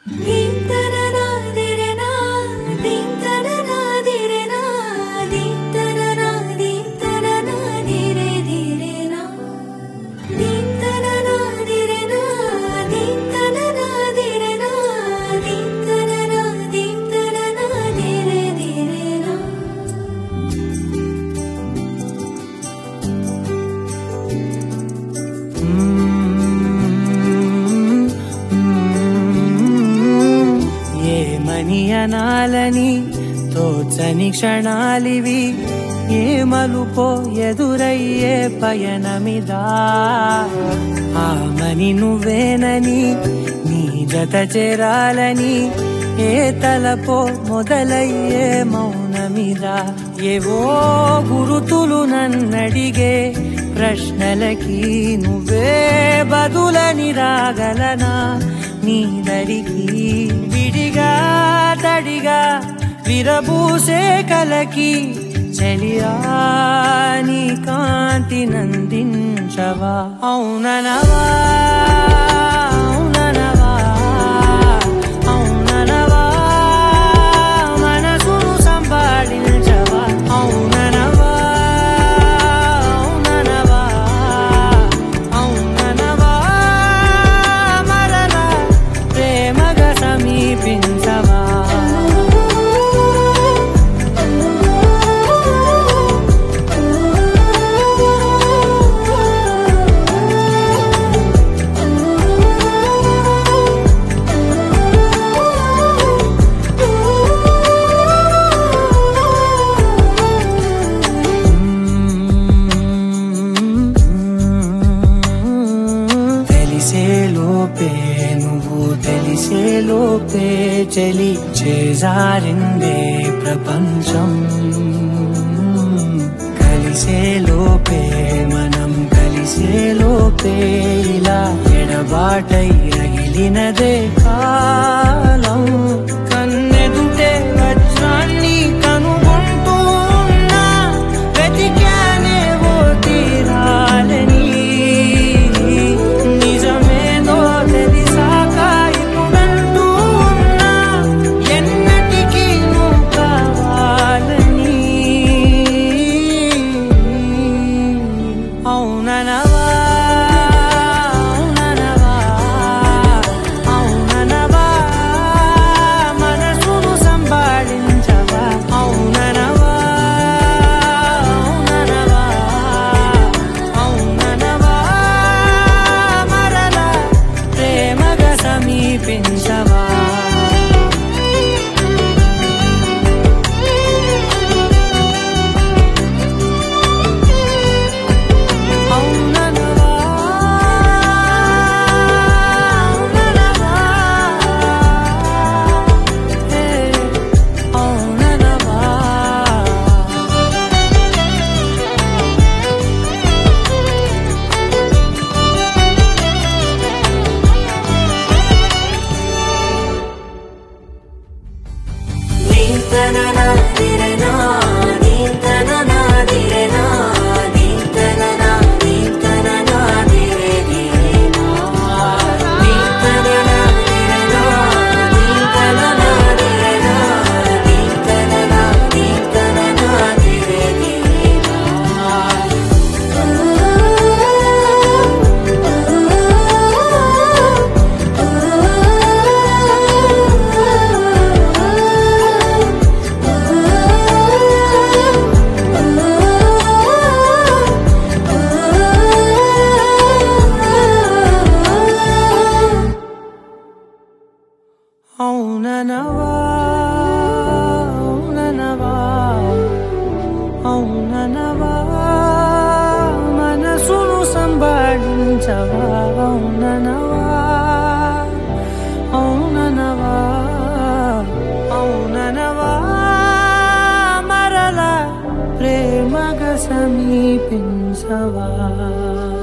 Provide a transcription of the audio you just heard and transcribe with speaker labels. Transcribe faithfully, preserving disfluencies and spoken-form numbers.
Speaker 1: ఏమనియనాలని తోచని క్షణాలివి, ఏ మలుపో ఎదురయ్యే పయనమిదా. ఆమని నువ్వేనని నీ జత చేరాలని, ఏ తలపో మొదలయ్యే మౌనమిదా. ఏవో గురుతులు నన్నడిగే ప్రశ్నలకి నువ్వే బదులని రాగలనా నీ దరికి. విడిగా తడిగా విరబూసే కలకి చెలియా నీ కాంతి నందించవా. అవుననవా అవుననవా అవుననవా మనసును సంపాదించవా. అవుననవా అవుననవా అవుననవా మరలా ప్రేమగా సమీపించవా. తెలిసేలోపే నువ్వు తెలిసేలోపే చలి చేజారిందే ప్రపంచం. కలిసేలోపే మనం కలిసేలోపే ఇలా ఎడబాటై రగిలినదే కాలం. కన్నెదుటే వజ్రాన్ని కనుగొంటూ ఉన్నా వెతికానే ఓ తీరాలని. అవుననవా అవుననవా అవుననవా మనసును సంపాదించవా. అవుననవా అవుననవా అవుననవా మరలా ప్రేమగా సమీపించవా. అవుననవా అవుననవా అవుననవా మనసును సంపాదించవా. అవుననవా అవుననవా అవుననవా మరలా ప్రేమగా సమీపించవా.